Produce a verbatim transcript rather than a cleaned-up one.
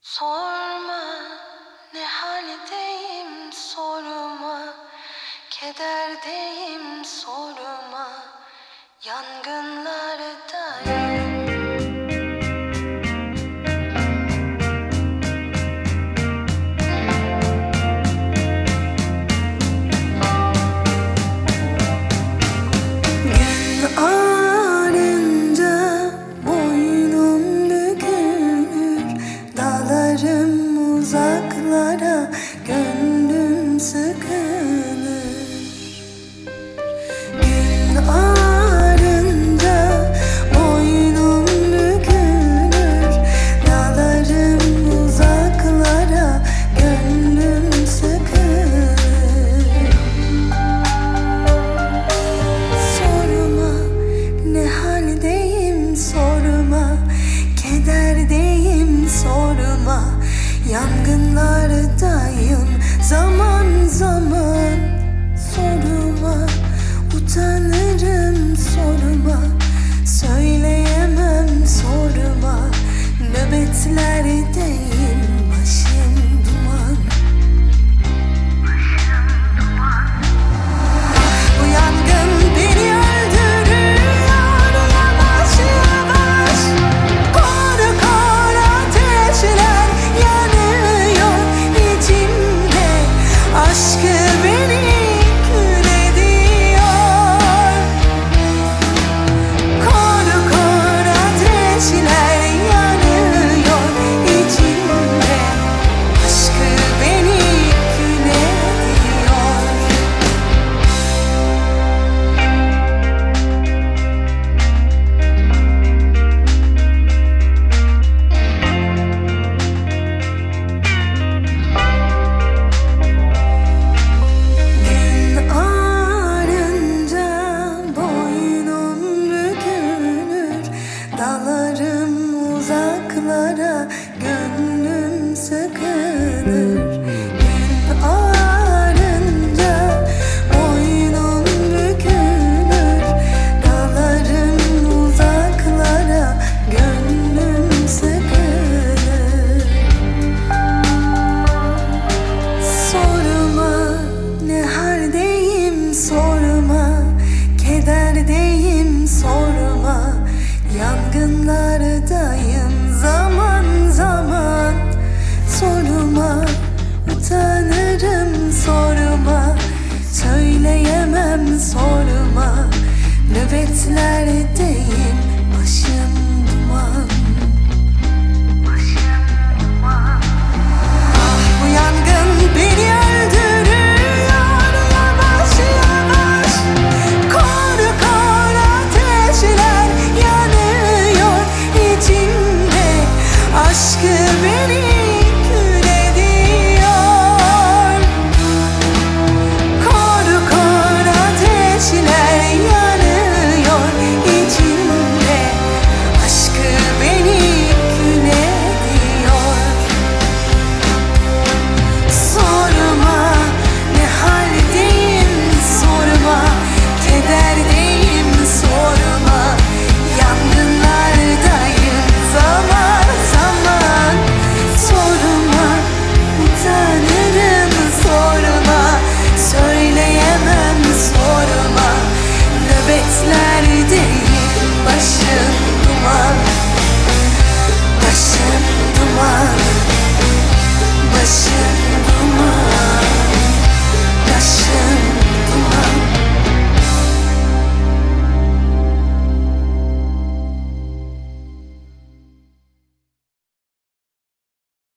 Sorma ne haldeyim sorma, kederdeyim sorma, yangınlardayım. Uzaklara gönlüm sıkılır. Gün ağarınca boynum bükülür. Dalarım uzaklara gönlüm sıkılır. Sorma ne haldeyim sorma, kederdeyim sorma, yangınlardayım zaman zaman. Sorma, utanırım sorma, söyleyemem sorma, nöbetlerdeyim başım duman. Bu yangın beni öldürüyor yavaş yavaş. Kara kara ateşler yanıyor içimde, aşkı beni kül ediyor. Kara kara ateşler yanıyor içimde, aşkı beni kül ediyor. Gün ağarınca boynum bükülür. Dalarım uzaklara gönlüm sıkılır. Gün ağarınca boynum bükülür. Dalarım uzaklara gönlüm sıkılır. Sorma ne haldeyim sorma, kederdeyim sorma, yangınlardayım zaman zaman. Sorma, utanırım sorma, söyleyemem sorma, nöbetlerdeyim başım duman. Bu yangın beni öldürüyor yavaş yavaş. Kara kara ateşler yanıyor içimde, aşkı beni